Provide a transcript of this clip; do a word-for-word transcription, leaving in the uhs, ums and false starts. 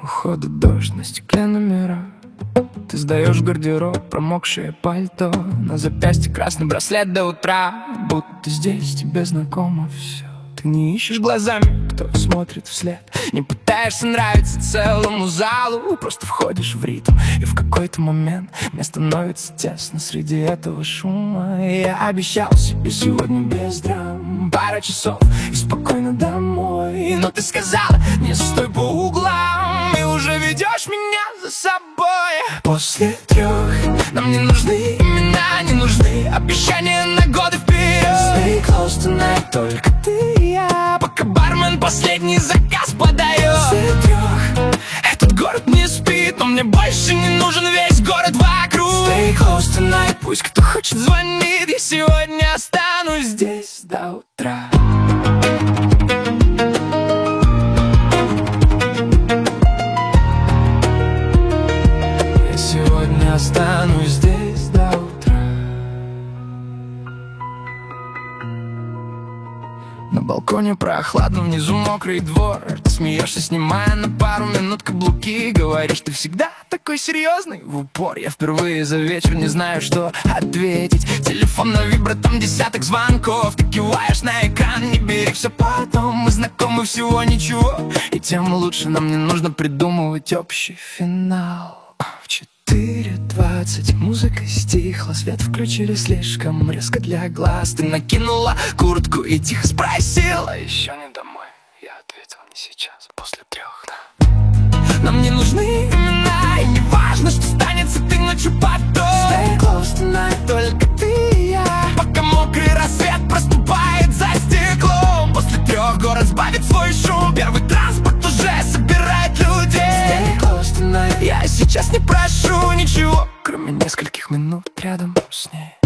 уходит дождь на стеклянном миру. Ты сдаешь в гардероб промокшее пальто, на запястье красный браслет до утра. Будто здесь тебе знакомо все. Ты не ищешь глазами, кто смотрит вслед, не пытаешься нравиться целому залу. Просто входишь в ритм, и в какой-то момент мне становится тесно среди этого шума. Я обещал себе сегодня без драм, пара часов и спокойно домой. Но ты сказала, не стой по углам, и уже ведешь меня за собой. После трех нам не нужны имена, не нужны обещания на годы вперед. Stay close tonight, только ты и я, пока бармен последний заказ подает. После трех этот город не спит, но мне больше не нужен весь город вокруг. Stay close tonight, пусть кто хочет звонит, я сегодня останусь здесь до утра. Я сегодня останусь здесь до утра. На балконе прохладно, внизу мокрый двор. Ты смеешься, снимая на пару минут каблуки. Говоришь, ты всегда такой серьезный в упор. Я впервые за вечер не знаю, что ответить. Телефон на вибро, там десяток звонков. Ты киваешь на экран, не бери, все потом. Мы знакомы всего ничего, и тем лучше. Нам не нужно придумывать общий финал. В четыре двадцать музыка стихла, свет включили слишком резко для глаз. Ты накинула куртку и тихо спросила: еще не домой? Я ответил: не сейчас, после трех, да. Нам не нужны имена, и не важно, что станется ты ночью потом. Stay close tonight, только ты и я, пока мокрый рассвет проступает за стеклом. После трех город сбавит свой шум, первый транспорт уже собирает людей. Stay close tonight, я сейчас не прошу ничего, кроме нескольких минут рядом с ней.